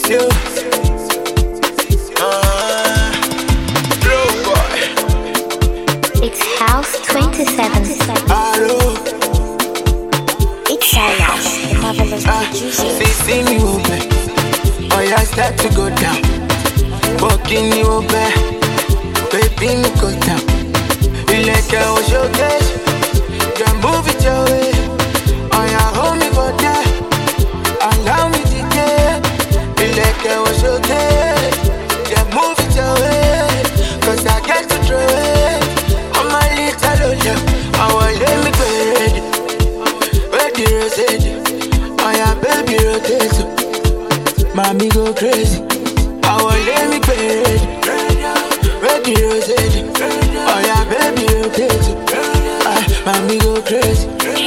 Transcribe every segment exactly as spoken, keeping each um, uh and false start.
you. Uh, Blue boy. It's House twenty-seven. Hello. It's Silas, the marvelous producer. See, see me open. Oh, yeah, start to go down. Walking you open. Baby, me go down. You like I was your case. Just move it your way. Oh, yeah, hold me for that. Allow me to get. You like I was your case. Just move it your way. Cause I get to throw it. I'm a little love. I want let me go ready. Ready, ready. Oh, yeah, baby, rotate. Mommy go crazy. I want let me go ready. Ready, ready. Oh, yeah, baby, rotate. Ah, mommy go crazy.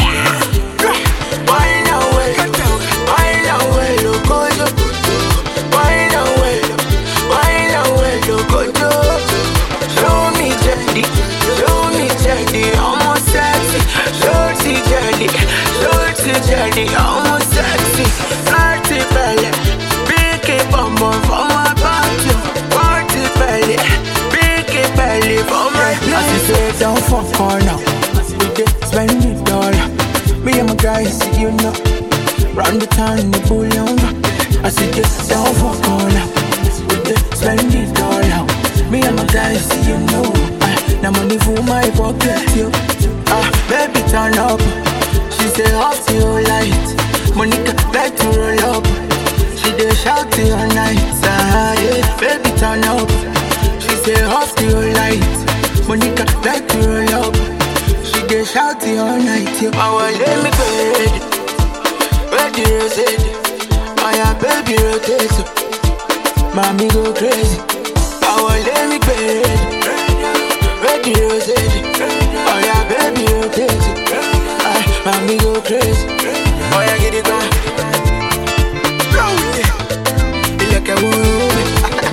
Wine away, wine away, loco, loco. Wine away, wine away, loco, loco. Show me jelly, show me jelly, almost sexy. Shorty jelly, shorty jelly, almost sexy. Party belly, big bum bum for my party. Party belly, big belly for my belly. As you say, don't fuck for now. We did spend the dollar. Me and my guys, you know. Round the town in the pool, you know. I said, just don't fuck for now. We did spend the dollar. Me and my guys, you know. Uh, now money for my pocket, you. Ah, uh, baby, turn up. She say, off to your light. Monica, like to roll up. She dey shout to your night. Ah, yeah, baby, turn up. She say, off to your light. Monica, like to roll up. She dey shout to your night. I want let me go ready. Ready, ready. Oh, yeah, baby, rotate. Mommy go crazy. I want let me go ready. Ready, ready. Oh, yeah, baby, rotate. Ah, mommy go crazy. Oh, yeah, get it on. Roll it. You like a woman.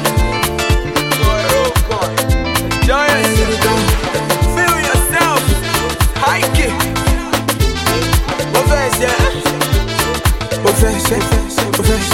Giant, get it on. Feel yourself. Hike it. Offense, yeah. Offense, offense, offense.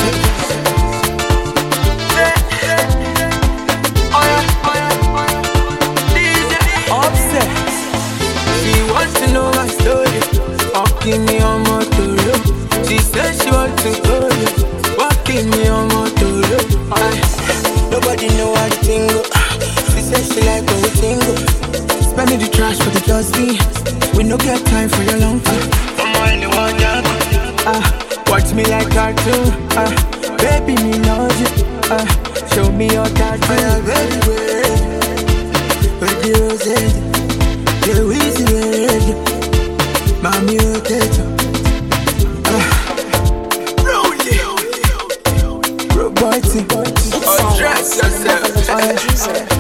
Yeah, yeah. Oh, yeah, oh, yeah, oh, yeah. D J. Upset. She wants to know my story. Walking me on motor. She said she wants to go. Walking me on motor. Nobody know how the thing go. She said she like how the thing go. Spending the trash for the dusty. We no get time for your long time. I'm only one young. Ah, watch me like cartoon. Ah, baby me love you. Ah, show me your tattoo. Ah, baby wait, wait the rose. The easy way. Mommy rotate. Ah, roll it. Robotic. It's Silas, the marvelous producer.